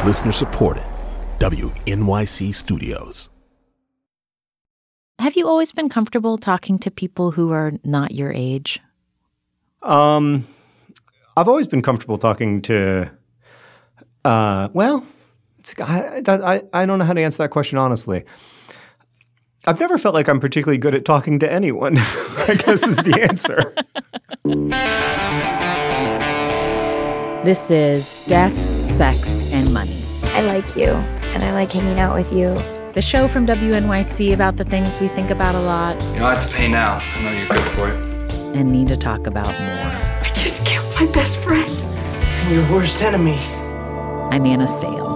Listener supported. WNYC Studios. Have you always been comfortable talking to people who are not your age? I've always been comfortable talking to, I don't know how to answer that question honestly. I've never felt like I'm particularly good at talking to anyone, I guess is the answer. This is Death, Sex, and Money. I like you, and I like hanging out with you. The show from WNYC about the things we think about a lot. You don't have to pay now. I know you're good for it. And need to talk about more. I just killed my best friend. I'm your worst enemy. I'm Anna Sale.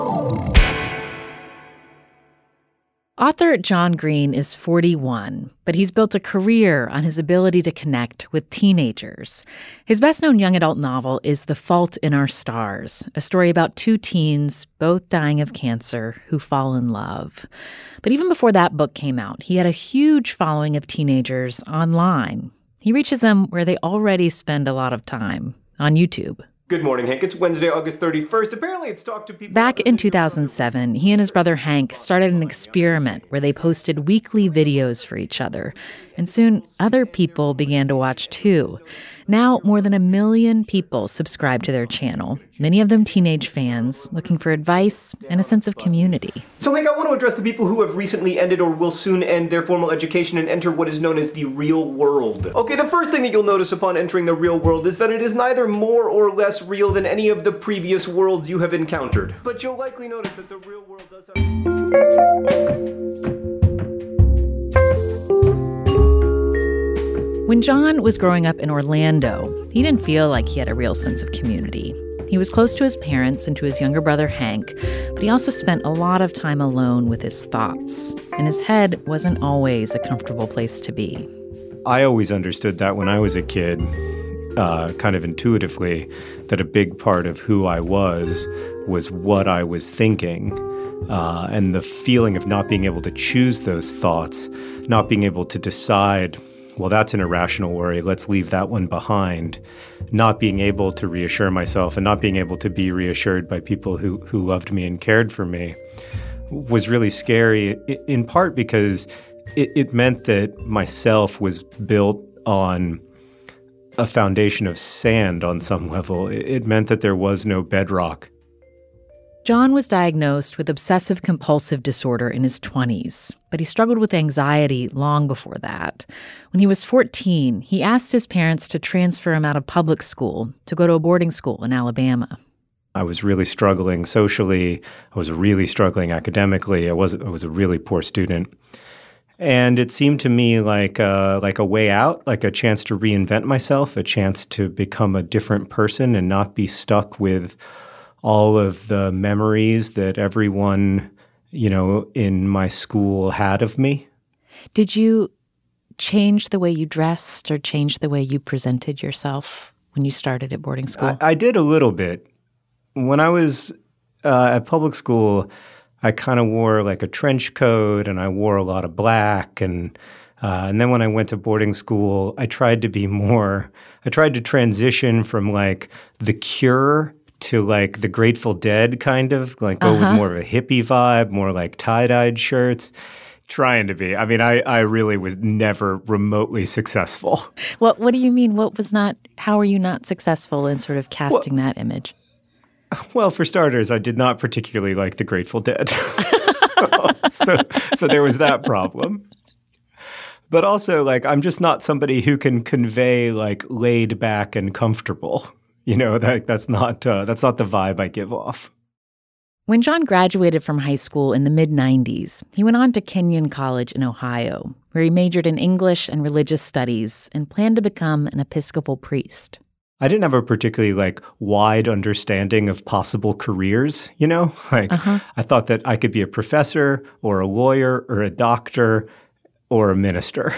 Author John Green is 41, but he's built a career on his ability to connect with teenagers. His best-known young adult novel is The Fault in Our Stars, a story about two teens, both dying of cancer, who fall in love. But even before that book came out, he had a huge following of teenagers online. He reaches them where they already spend a lot of time, on YouTube. Good morning, Hank. It's Wednesday, August 31st. Apparently it's Talk to People. Back in 2007, he and his brother Hank started an experiment where they posted weekly videos for each other. And soon, other people began to watch too. Now, more than 1 million people subscribe to their channel, many of them teenage fans looking for advice and a sense of community. So, Hank, I want to address the people who have recently ended or will soon end their formal education and enter what is known as the real world. Okay, the first thing that you'll notice upon entering the real world is that it is neither more or less real than any of the previous worlds you have encountered. But you'll likely notice that the real world does have... When John was growing up in Orlando, he didn't feel like he had a real sense of community. He was close to his parents and to his younger brother Hank, but he also spent a lot of time alone with his thoughts. And his head wasn't always a comfortable place to be. I always understood that when I was a kid, kind of intuitively, that a big part of who I was what I was thinking. And the feeling of not being able to choose those thoughts, not being able to decide, well, that's an irrational worry, let's leave that one behind. Not being able to reassure myself and not being able to be reassured by people who loved me and cared for me was really scary, in part because it meant that myself was built on a foundation of sand on some level. It meant that there was no bedrock. John was diagnosed with obsessive-compulsive disorder in his 20s, but he struggled with anxiety long before that. When he was 14, he asked his parents to transfer him out of public school to go to a boarding school in Alabama. I was really struggling socially. I was really struggling academically. I was a really poor student. And it seemed to me like a way out, like a chance to reinvent myself, a chance to become a different person and not be stuck with all of the memories that everyone, in my school had of me. Did you change the way you dressed or change the way you presented yourself when you started at boarding school? I did a little bit. When I was at public school, I kind of wore like a trench coat and I wore a lot of black. And then when I went to boarding school, I tried to transition from like The Cure to like the Grateful Dead kind of, like go with more of a hippie vibe, more like tie-dyed shirts. Trying to be. I mean, I really was never remotely successful. What do you mean? How are you not successful in sort of casting that image? Well, for starters, I did not particularly like the Grateful Dead. so there was that problem. But also, like, I'm just not somebody who can convey like laid back and comfortable. That's not the vibe I give off. When John graduated from high school in the mid-'90s, he went on to Kenyon College in Ohio, where he majored in English and religious studies and planned to become an Episcopal priest. I didn't have a particularly wide understanding of possible careers, I thought that I could be a professor or a lawyer or a doctor or a minister.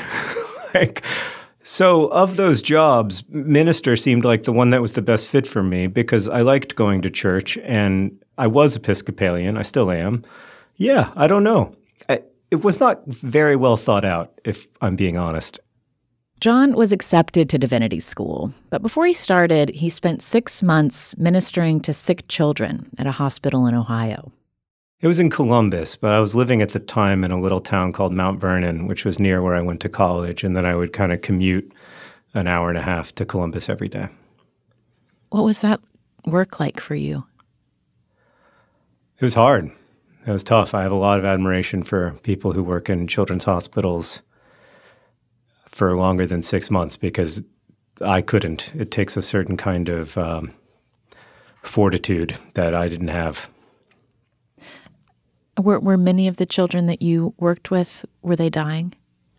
So of those jobs, minister seemed like the one that was the best fit for me because I liked going to church and I was Episcopalian. I still am. Yeah, I don't know. It was not very well thought out, if I'm being honest. John was accepted to divinity school, but before he started, he spent 6 months ministering to sick children at a hospital in Ohio. It was in Columbus, but I was living at the time in a little town called Mount Vernon, which was near where I went to college, and then I would kind of commute an hour and a half to Columbus every day. What was that work like for you? It was hard. It was tough. I have a lot of admiration for people who work in children's hospitals for longer than 6 months because I couldn't. It takes a certain kind of fortitude that I didn't have. Were many of the children that you worked with, were they dying?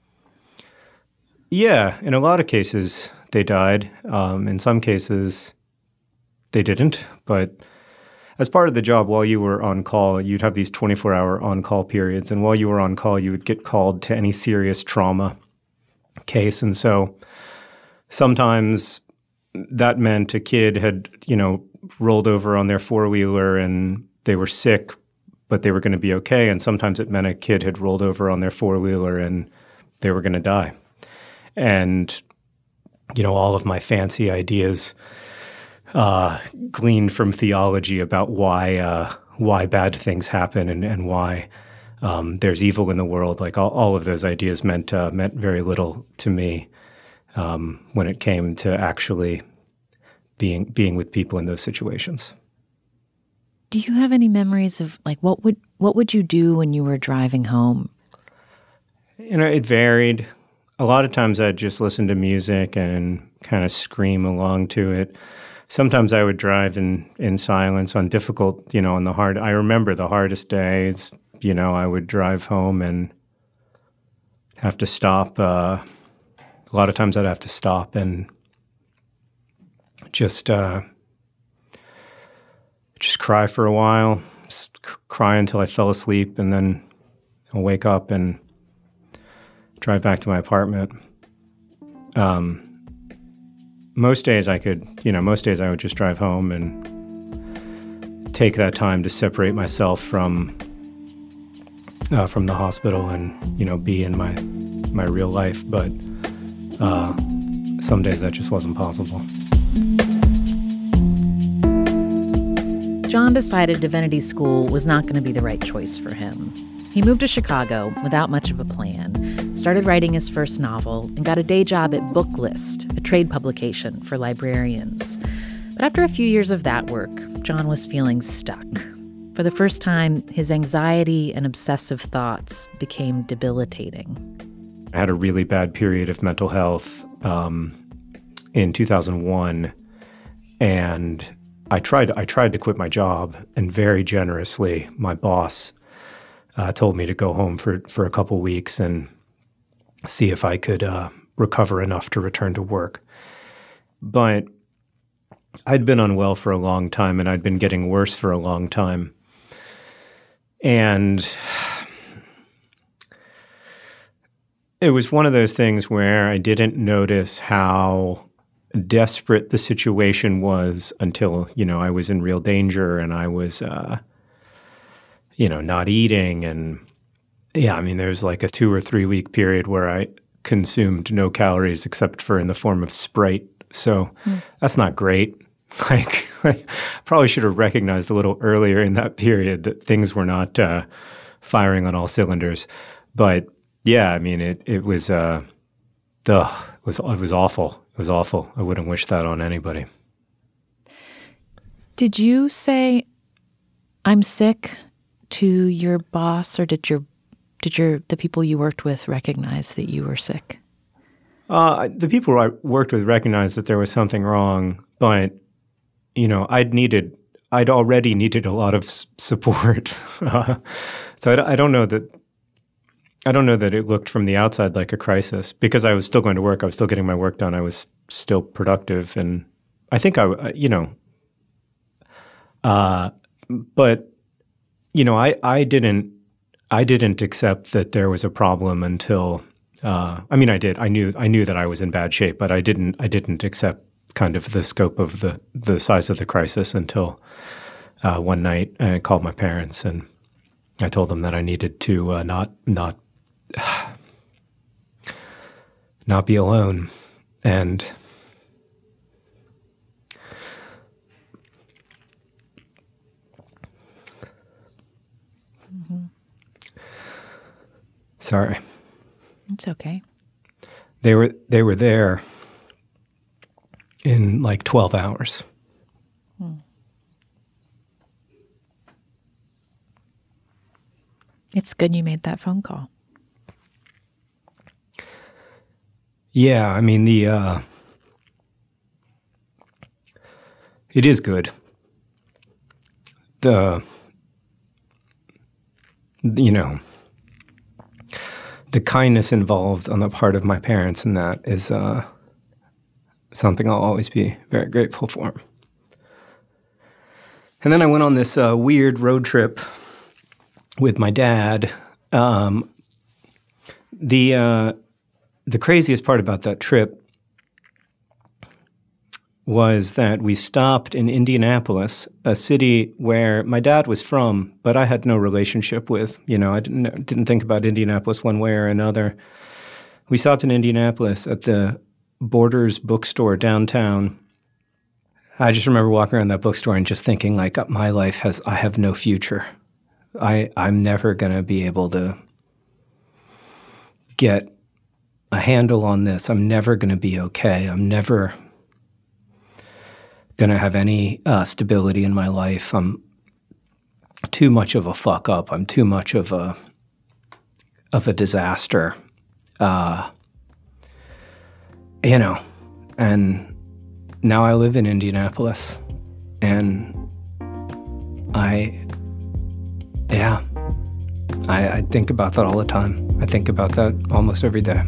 Yeah, in a lot of cases they died. In some cases they didn't. But as part of the job, while you were on call, you'd have these 24-hour on-call periods. And while you were on call, you would get called to any serious trauma case. And so sometimes that meant a kid had, rolled over on their four-wheeler and they were sick, but they were going to be okay. And sometimes it meant a kid had rolled over on their four-wheeler and they were going to die. And, all of my fancy ideas gleaned from theology about why bad things happen and why there's evil in the world. Like all of those ideas meant very little to me when it came to actually being with people in those situations. Do you have any memories of what would you do when you were driving home? It varied. A lot of times I'd just listen to music and kind of scream along to it. Sometimes I would drive in silence on difficult, on the hard. I remember the hardest days. I would drive home and have to stop. A lot of times I'd have to stop and just cry for a while, cry until I fell asleep, and then I'll wake up and drive back to my apartment. Most days I would just drive home and take that time to separate myself from the hospital and, be in my real life. But some days that just wasn't possible. John decided divinity school was not going to be the right choice for him. He moved to Chicago without much of a plan, started writing his first novel, and got a day job at Booklist, a trade publication for librarians. But after a few years of that work, John was feeling stuck. For the first time, his anxiety and obsessive thoughts became debilitating. I had a really bad period of mental health in 2001, and I tried to quit my job, and very generously, my boss told me to go home for a couple weeks and see if I could recover enough to return to work. But I'd been unwell for a long time, and I'd been getting worse for a long time. And it was one of those things where I didn't notice how desperate the situation was until, I was in real danger and I was, not eating. And there's like a 2 or 3 week period where I consumed no calories except for in the form of Sprite. So that's not great. I probably should have recognized a little earlier in that period that things were not firing on all cylinders. But yeah, it was awful. It was awful. I wouldn't wish that on anybody. Did you say, "I'm sick" to your boss, or did the people you worked with recognize that you were sick? The people I worked with recognized that there was something wrong, but I'd already needed a lot of support. So I don't know that. I don't know that it looked from the outside like a crisis because I was still going to work. I was still getting my work done. I was still productive. And I think but, I didn't accept that there was a problem until, I did. I knew that I was in bad shape, but I didn't accept kind of the scope of the size of the crisis until one night I called my parents and I told them that I needed to not be alone. And sorry. It's okay. They were there in like 12 hours. It's good you made that phone call. Yeah, I mean, it is good. The kindness involved on the part of my parents in that is something I'll always be very grateful for. And then I went on this weird road trip with my dad. The craziest part about that trip was that we stopped in Indianapolis, a city where my dad was from, but I had no relationship with. I didn't think about Indianapolis one way or another. We stopped in Indianapolis at the Borders bookstore downtown. I just remember walking around that bookstore and just thinking, like, my life I have no future. I'm never going to be able to get a handle on this. I'm never going to be okay. I'm never going to have any stability in my life. I'm too much of a fuck up. I'm too much of a disaster. And now I live in Indianapolis, and I think about that all the time. I think about that almost every day.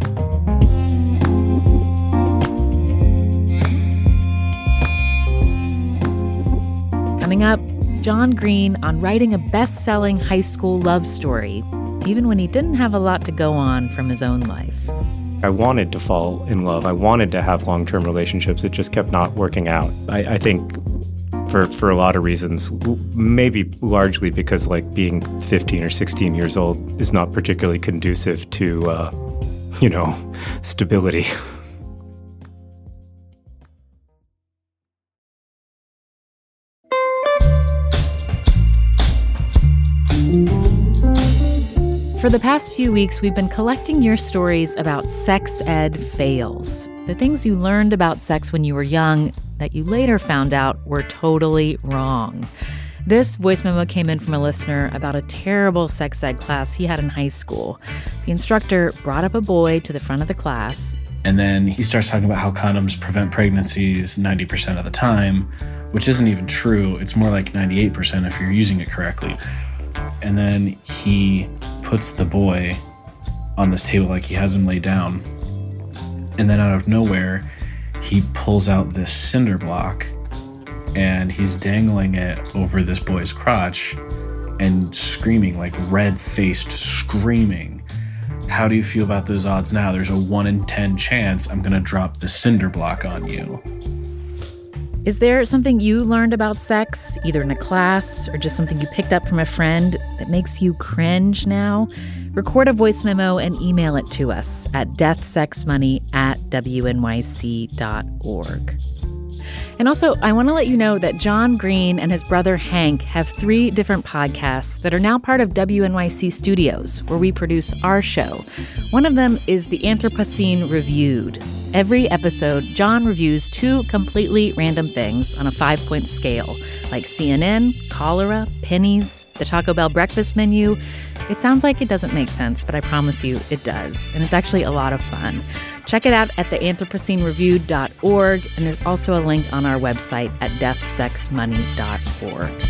Coming up, John Green on writing a best-selling high school love story, even when he didn't have a lot to go on from his own life. I wanted to fall in love. I wanted to have long-term relationships. It just kept not working out. I think for a lot of reasons, maybe largely because like being 15 or 16 years old is not particularly conducive to, stability. For the past few weeks, we've been collecting your stories about sex ed fails. The things you learned about sex when you were young that you later found out were totally wrong. This voice memo came in from a listener about a terrible sex ed class he had in high school. The instructor brought up a boy to the front of the class. And then he starts talking about how condoms prevent pregnancies 90% of the time, which isn't even true. It's more like 98% if you're using it correctly. And then he puts the boy on this table like he has him lay down. And then out of nowhere, he pulls out this cinder block and he's dangling it over this boy's crotch and screaming, like red-faced screaming. How do you feel about those odds now? There's a 1 in 10 chance I'm going to drop the cinder block on you. Is there something you learned about sex, either in a class or just something you picked up from a friend, that makes you cringe now? Record a voice memo and email it to us at deathsexmoney@wnyc.org. And also, I want to let you know that John Green and his brother Hank have 3 different podcasts that are now part of WNYC Studios, where we produce our show. One of them is The Anthropocene Reviewed. Every episode, John reviews 2 completely random things on a 5-point scale, like CNN, cholera, pennies, the Taco Bell breakfast menu. It sounds like it doesn't make sense, but I promise you it does. And it's actually a lot of fun. Check it out at theanthropocenereviewed.org, and there's also a link on our website at deathsexmoney.org.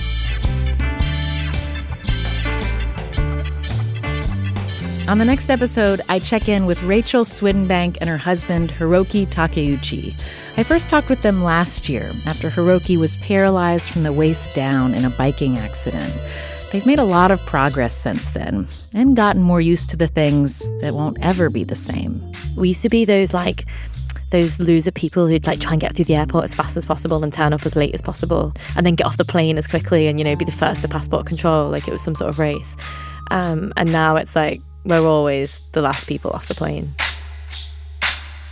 On the next episode, I check in with Rachel Swinbank and her husband, Hiroki Takeuchi. I first talked with them last year after Hiroki was paralyzed from the waist down in a biking accident. They've made a lot of progress since then and gotten more used to the things that won't ever be the same. We used to be those loser people who'd try and get through the airport as fast as possible and turn up as late as possible and then get off the plane as quickly and, be the first at passport control, like it was some sort of race. And now it's like we're always the last people off the plane.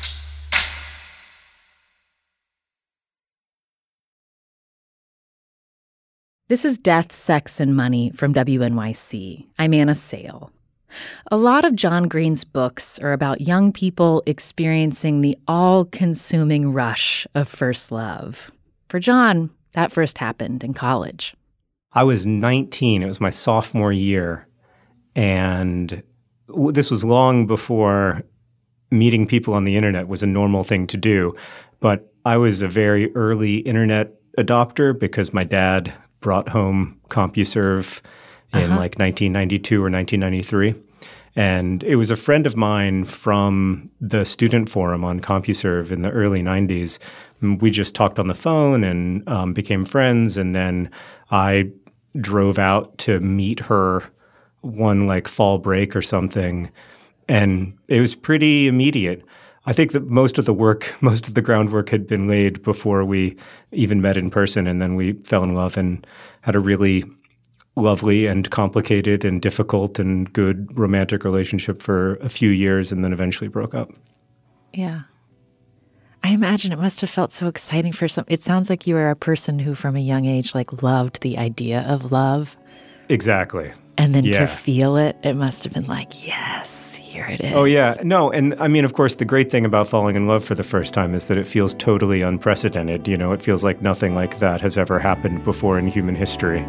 This is Death, Sex, and Money from WNYC. I'm Anna Sale. A lot of John Green's books are about young people experiencing the all-consuming rush of first love. For John, that first happened in college. I was 19. It was my sophomore year. And this was long before meeting people on the internet was a normal thing to do. But I was a very early internet adopter because my dad brought home CompuServe in like 1992 or 1993. And it was a friend of mine from the student forum on CompuServe in the early 90s. We just talked on the phone and became friends. And then I drove out to meet her one like fall break or something. And it was pretty immediate. I think that most of the groundwork had been laid before we even met in person. And then we fell in love and had a really lovely and complicated and difficult and good romantic relationship for a few years and then eventually broke up. Yeah. I imagine it must have felt so exciting for some. It sounds like you were a person who from a young age loved the idea of love. Exactly. And then to feel it, it must have been like, yes, here it is. Oh, yeah. No, and I mean, of course, the great thing about falling in love for the first time is that it feels totally unprecedented. You know, it feels like nothing like that has ever happened before in human history.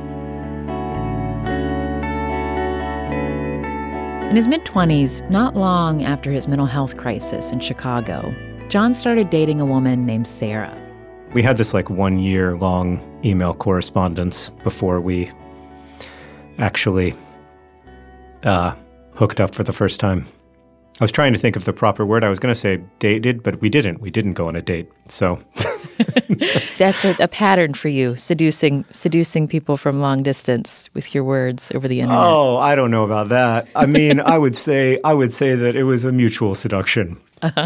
In his mid-20s, not long after his mental health crisis in Chicago, John started dating a woman named Sarah. We had this 1 year long email correspondence before we actually hooked up for the first time. I was trying to think of the proper word. I was going to say dated, but we didn't. We didn't go on a date. So that's a pattern for you, seducing people from long distance with your words over the internet. Oh, I don't know about that. I mean, I would say that it was a mutual seduction.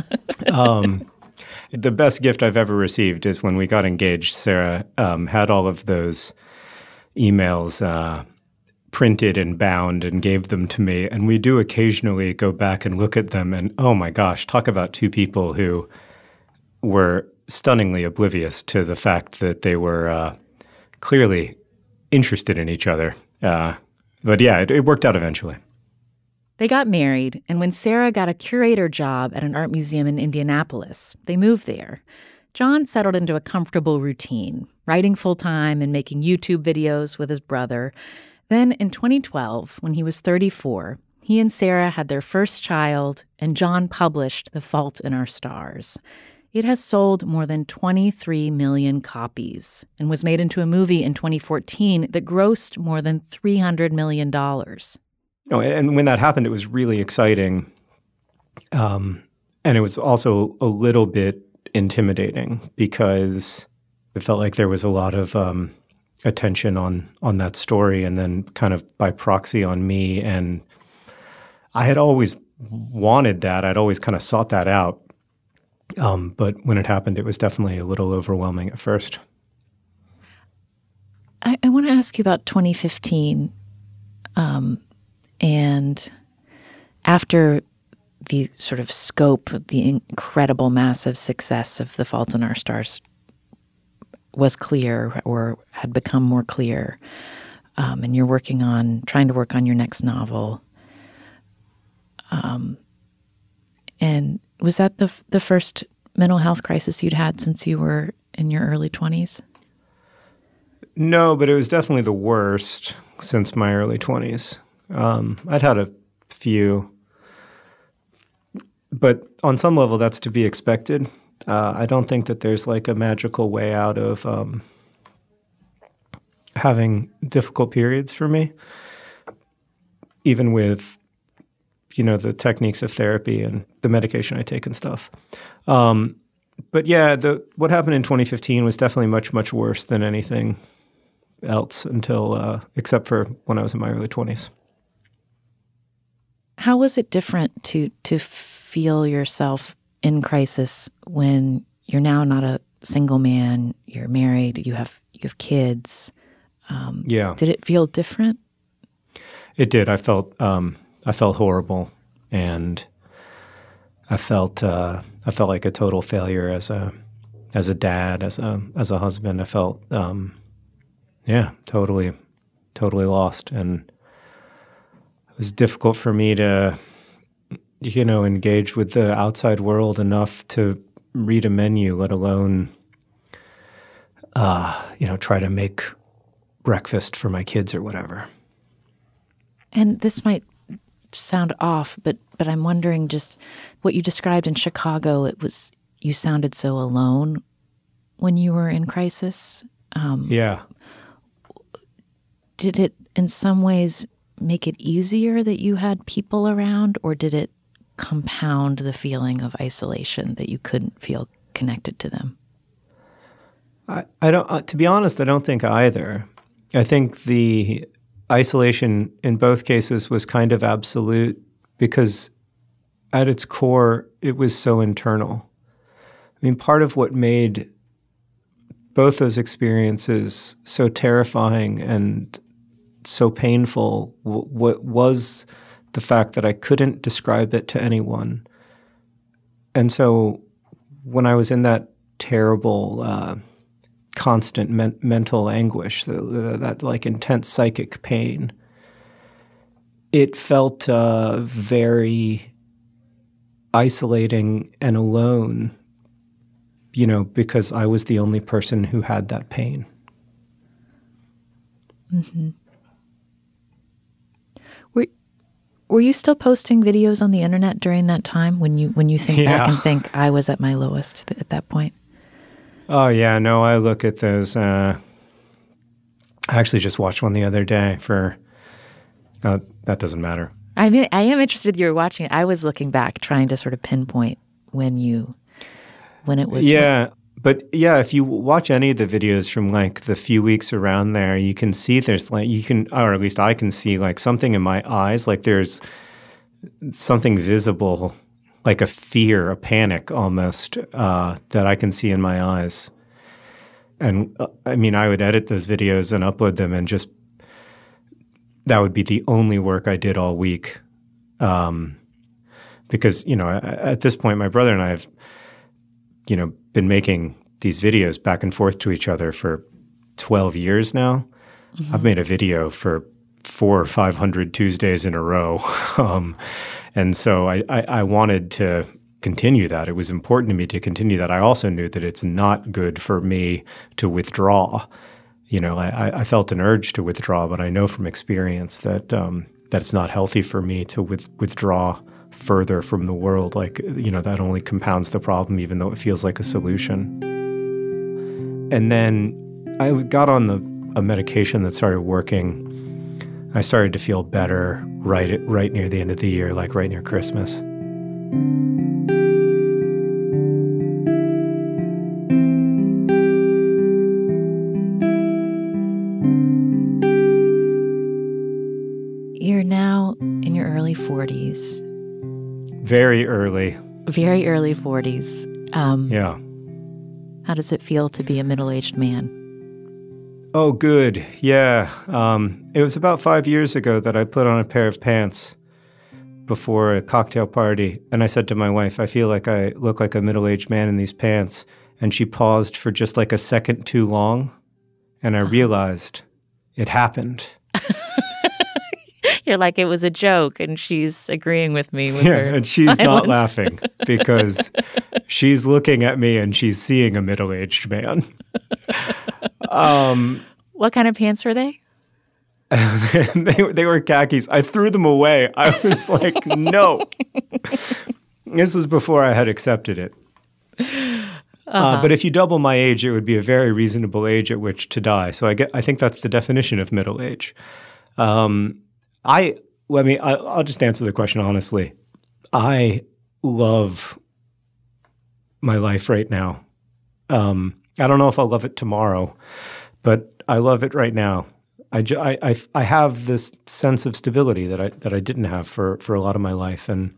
The best gift I've ever received is when we got engaged. Sarah had all of those emails printed and bound and gave them to me. And we do occasionally go back and look at them. And oh my gosh, talk about two people who were stunningly oblivious to the fact that they were clearly interested in each other. But yeah, it worked out eventually. They got married, and when Sarah got a curator job at an art museum in Indianapolis, they moved there. John settled into a comfortable routine, writing full-time and making YouTube videos with his brother. Then in 2012, when he was 34, he and Sarah had their first child, and John published The Fault in Our Stars. It has sold more than 23 million copies and was made into a movie in 2014 that grossed more than $300 million. No, and when that happened, it was really exciting. And it was also a little bit intimidating because it felt like there was a lot of attention on that story and then kind of by proxy on me. And I had always wanted that. I'd always kind of sought that out. But when it happened, it was definitely a little overwhelming at first. I want to ask you about 2015. And after the sort of scope, the incredible, massive success of The Fault in Our Stars was clear or had become more clear, and you're trying to work on your next novel. And was that the first mental health crisis you'd had since you were in your early 20s? No, but it was definitely the worst since my early 20s. I'd had a few, but on some level that's to be expected. I don't think that there's a magical way out of having difficult periods for me, even with, the techniques of therapy and the medication I take and stuff. But yeah, what happened in 2015 was definitely much, much worse than anything else except for when I was in my early 20s. How was it different to feel yourself in crisis when you're now not a single man, you're married, you have kids? Yeah. Did it feel different? It did. I felt horrible, and I felt like a total failure as a dad, as a husband. I felt Yeah, totally lost. And it was difficult for me to, engage with the outside world enough to read a menu, let alone, try to make breakfast for my kids or whatever. And this might sound off, but I'm wondering, just what you described in Chicago, you sounded so alone when you were in crisis. Yeah. Did it in some ways make it easier that you had people around, or did it compound the feeling of isolation that you couldn't feel connected to them? I don't. To be honest, I don't think either. I think the isolation in both cases was kind of absolute because at its core, it was so internal. I mean, part of what made both those experiences so terrifying and so painful was the fact that I couldn't describe it to anyone. And so when I was in that terrible, constant mental anguish, that like intense psychic pain, it felt very isolating and alone, because I was the only person who had that pain. Mm-hmm. Were you still posting videos on the internet during that time when you think back and think I was at my lowest at that point? Oh, yeah. No, I look at those. I actually just watched one the other day for that doesn't matter. I mean, I am interested you were watching it. I was looking back, trying to sort of pinpoint when it was. Yeah. But yeah, if you watch any of the videos from like the few weeks around there, you can see there's like, or at least I can see like something in my eyes, like there's something visible, like a fear, a panic almost, that I can see in my eyes. And I mean, I would edit those videos and upload them and just, that would be the only work I did all week. Because, at this point, my brother and I have, been making these videos back and forth to each other for 12 years now. Mm-hmm. I've made a video for 400 or 500 Tuesdays in a row. And so I wanted to continue that. It was important to me to continue that. I also knew that it's not good for me to withdraw. I felt an urge to withdraw, but I know from experience that it's not healthy for me to withdraw further from the world. Like, that only compounds the problem, even though it feels like a solution. And then I got on a medication that started working. I started to feel better right near the end of the year, like right near Christmas. You're now in your early 40s. Very early 40s. Yeah. How does it feel to be a middle-aged man? Oh, good. Yeah. It was about 5 years ago that I put on a pair of pants before a cocktail party. And I said to my wife, I feel like I look like a middle-aged man in these pants. And she paused for just like a second too long. And I realized it happened. You're like, it was a joke, and she's agreeing with me with her and she's silence. Not laughing because she's looking at me and she's seeing a middle-aged man. What kind of pants were they? They were khakis. I threw them away. I was like, no. This was before I had accepted it. But if you double my age, it would be a very reasonable age at which to die. So I think that's the definition of middle age. I'll just answer the question honestly. I love my life right now. I don't know if I'll love it tomorrow, but I love it right now. I have this sense of stability that I didn't have for a lot of my life, and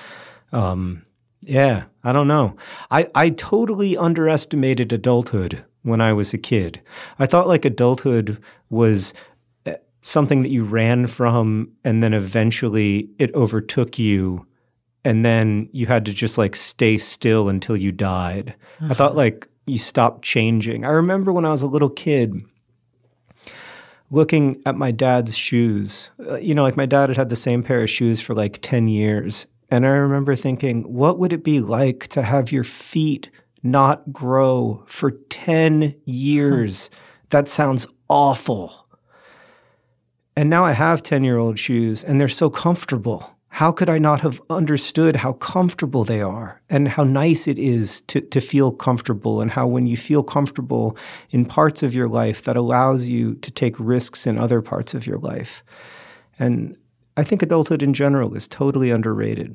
yeah, I don't know. I totally underestimated adulthood when I was a kid. I thought like adulthood was something that you ran from, and then eventually it overtook you, and then you had to just like stay still until you died. I thought like you stopped changing. I remember when I was a little kid, looking at my dad's shoes. Like my dad had had the same pair of shoes for like 10 years. And I remember thinking, what would it be like to have your feet not grow for 10 years? That sounds awful. And now I have 10-year-old shoes, and they're so comfortable. How could I not have understood how comfortable they are and how nice it is to feel comfortable, and how when you feel comfortable in parts of your life, that allows you to take risks in other parts of your life. And I think adulthood in general is totally underrated.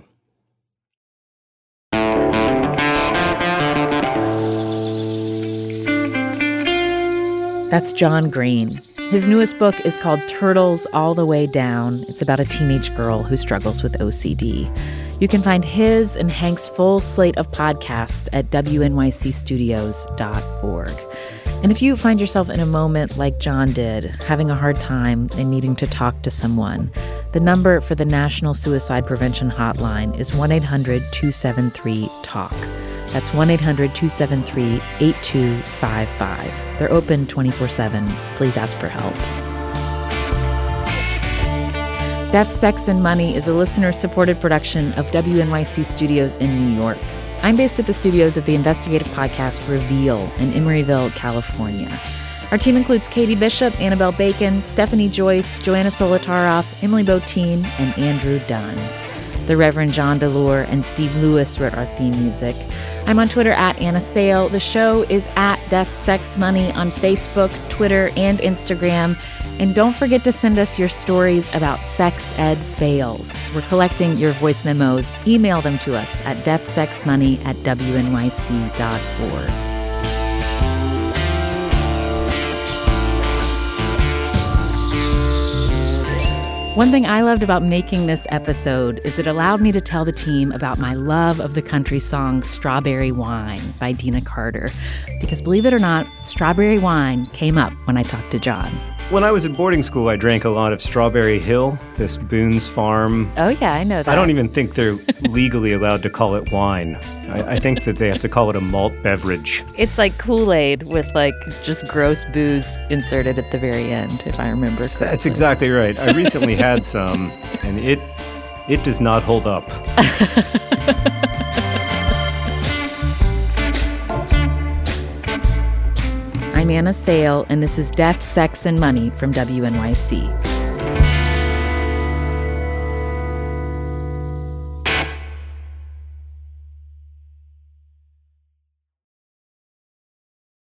That's John Green. His newest book is called Turtles All the Way Down. It's about a teenage girl who struggles with OCD. You can find his and Hank's full slate of podcasts at wnycstudios.org. And if you find yourself in a moment like John did, having a hard time and needing to talk to someone, the number for the National Suicide Prevention Hotline is 1-800-273-TALK. That's 1-800-273-8255. They're open 24/7. Please ask for help. Death, Sex, and Money is a listener-supported production of WNYC Studios in New York. I'm based at the studios of the investigative podcast Reveal in Emeryville, California. Our team includes Katie Bishop, Annabelle Bacon, Stephanie Joyce, Joanna Solitaroff, Emily Botine, and Andrew Dunn. The Reverend John DeLore and Steve Lewis wrote our theme music. I'm on Twitter at Anna Sale. The show is at Death, Sex, Money on Facebook, Twitter, and Instagram. And don't forget to send us your stories about sex ed fails. We're collecting your voice memos. Email them to us at deathsexmoney@wnyc.org. One thing I loved about making this episode is it allowed me to tell the team about my love of the country song Strawberry Wine by Dina Carter. Because believe it or not, strawberry wine came up when I talked to John. When I was at boarding school, I drank a lot of Strawberry Hill, this Boone's Farm. Oh, yeah, I know that. I don't even think they're legally allowed to call it wine. I think that they have to call it a malt beverage. It's like Kool-Aid with just gross booze inserted at the very end, if I remember correctly. That's exactly right. I recently had some, and it does not hold up. I'm Anna Sale, and this is Death, Sex, and Money from WNYC.